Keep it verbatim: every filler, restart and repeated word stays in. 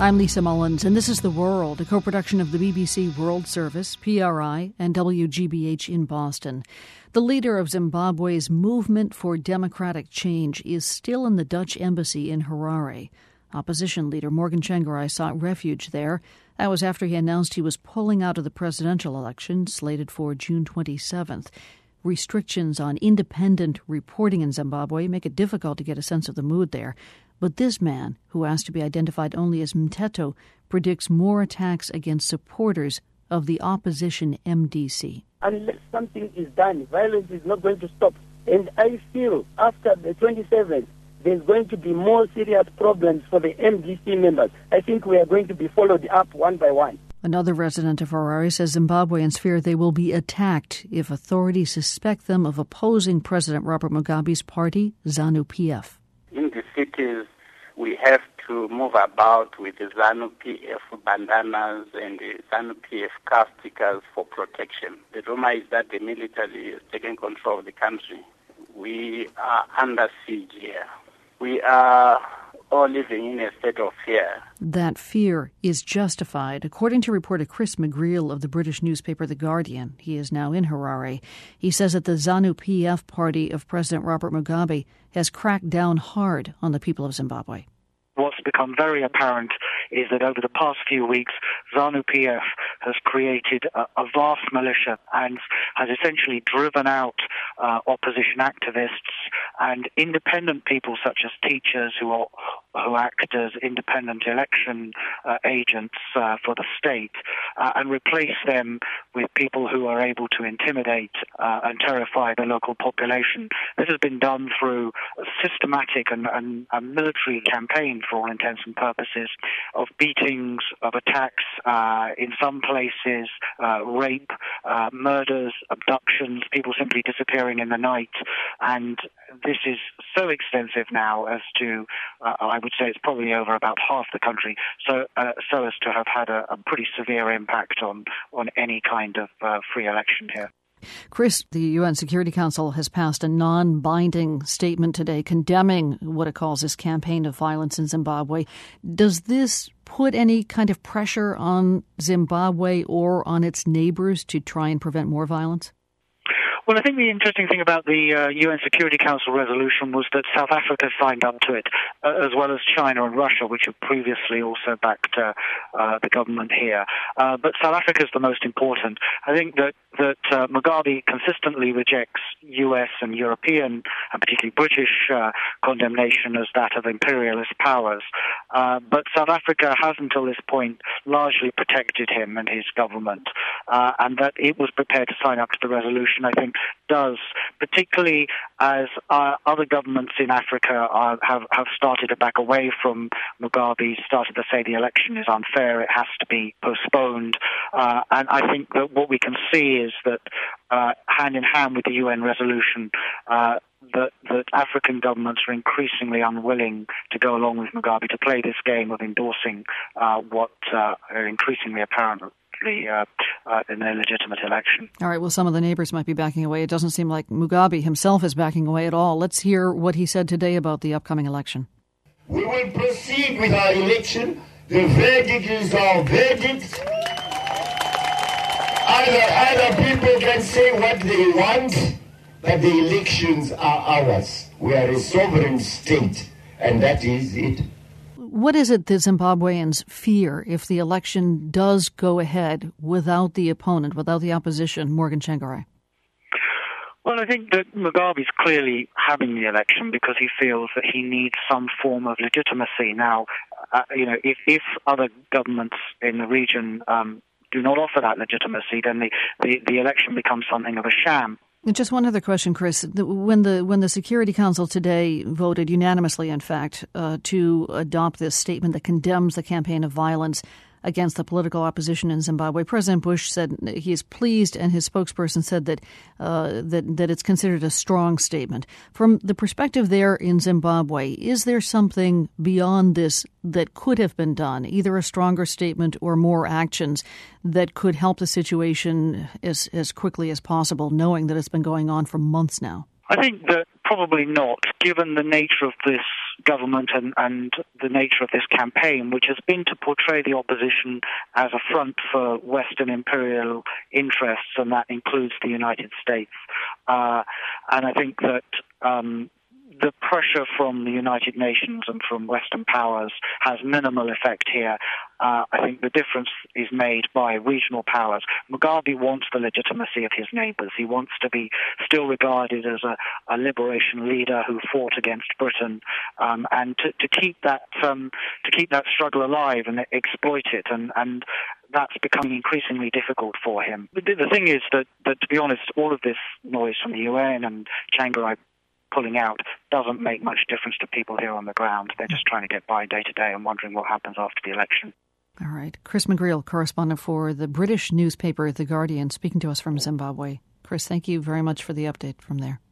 I'm Lisa Mullins, and this is The World, a co-production of the B B C World Service, P R I, and W G B H in Boston. The leader of Zimbabwe's Movement for Democratic Change is still in the Dutch embassy in Harare. Opposition leader Morgan Tsvangirai sought refuge there. That was after he announced he was pulling out of the presidential election, slated for June twenty-seventh. Restrictions on independent reporting in Zimbabwe make it difficult to get a sense of the mood there. But this man, who asked to be identified only as Mteto, predicts more attacks against supporters of the opposition M D C. Unless something is done, violence is not going to stop. And I feel after the twenty-seventh, there's going to be more serious problems for the M D C members. I think we are going to be followed up one by one. Another resident of Harare says Zimbabweans fear they will be attacked if authorities suspect them of opposing President Robert Mugabe's party, ZANU-P F. In the cities, we have to move about with the ZANU-P F bandanas and the ZANU-P F car stickers for protection. The rumor is that the military is taking control of the country. We are under siege here. We are all living in a state of fear. That fear is justified. According to reporter Chris McGreal of the British newspaper The Guardian, he is now in Harare. He says that the ZANU-P F party of President Robert Mugabe has cracked down hard on the people of Zimbabwe. What's become very apparent is that over the past few weeks, ZANU-P F has created a, a vast militia and has essentially driven out uh, opposition activists and independent people such as teachers who are who act as independent election uh, agents uh, for the state uh, and replace them with people who are able to intimidate uh, and terrify the local population. This has been done through a systematic and, and a military campaign, for all intents and purposes, of beatings, of attacks, uh, in some places, uh, rape, uh, murders, abductions, people simply disappearing in the night. And this is so extensive now as to, uh, I would say it's probably over about half the country, so uh, so as to have had a, a pretty severe impact on, on any kind of uh, free election here. Chris, the U N Security Council has passed a non-binding statement today condemning what it calls this campaign of violence in Zimbabwe. Does this put any kind of pressure on Zimbabwe or on its neighbors to try and prevent more violence? Well, I think the interesting thing about the uh, U N Security Council resolution was that South Africa signed up to it, uh, as well as China and Russia, which have previously also backed uh, uh, the government here. Uh, but South Africa is the most important. I think that, that uh, Mugabe consistently rejects U S and European, and particularly British, uh, condemnation as that of imperialist powers. Uh, but South Africa has until this point largely protected him and his government, uh, and that it was prepared to sign up to the resolution, I think, does, particularly as uh, other governments in Africa are, have, have started to back away from Mugabe, started to say the election is unfair, it has to be postponed. Uh, and I think that what we can see is that uh, hand in hand with the U N resolution, uh, that, that African governments are increasingly unwilling to go along with Mugabe to play this game of endorsing uh, what uh, are increasingly apparent Uh, uh, in a legitimate election. All right, well, some of the neighbors might be backing away. It doesn't seem like Mugabe himself is backing away at all. Let's hear what he said today about the upcoming election. We will proceed with our election. The verdict is our verdict. Either, either people can say what they want, but the elections are ours. We are a sovereign state, and that is it. What is it that Zimbabweans fear if the election does go ahead without the opponent, without the opposition, Morgan Tsvangirai? Well, I think that Mugabe is clearly having the election because he feels that he needs some form of legitimacy. Now, uh, you know, if, if other governments in the region um, do not offer that legitimacy, then the, the, the election becomes something of a sham. Just one other question, Chris. When the when the Security Council today voted unanimously, in fact, uh, to adopt this statement that condemns the campaign of violence against the political opposition in Zimbabwe, President Bush said he is pleased, and his spokesperson said that uh, that that it's considered a strong statement. From the perspective there in Zimbabwe, is there something beyond this that could have been done, either a stronger statement or more actions that could help the situation as as quickly as possible, knowing that it's been going on for months now? I think that probably not, given the nature of this government and, and the nature of this campaign, which has been to portray the opposition as a front for Western imperial interests, and that includes the United States. Uh, and I think that um, the pressure from the United Nations and from Western powers has minimal effect here. Uh, I think the difference is made by regional powers. Mugabe wants the legitimacy of his neighbours. He wants to be still regarded as a, a liberation leader who fought against Britain, um, and to, to keep that um, to keep that struggle alive and exploit it. And, and that's becoming increasingly difficult for him. The, the thing is that, that, to be honest, all of this noise from the U N and Tsvangirai pulling out doesn't make much difference to people here on the ground. They're just trying to get by day to day and wondering what happens after the election. All right. Chris McGreal, correspondent for the British newspaper The Guardian, speaking to us from Zimbabwe. Chris, thank you very much for the update from there.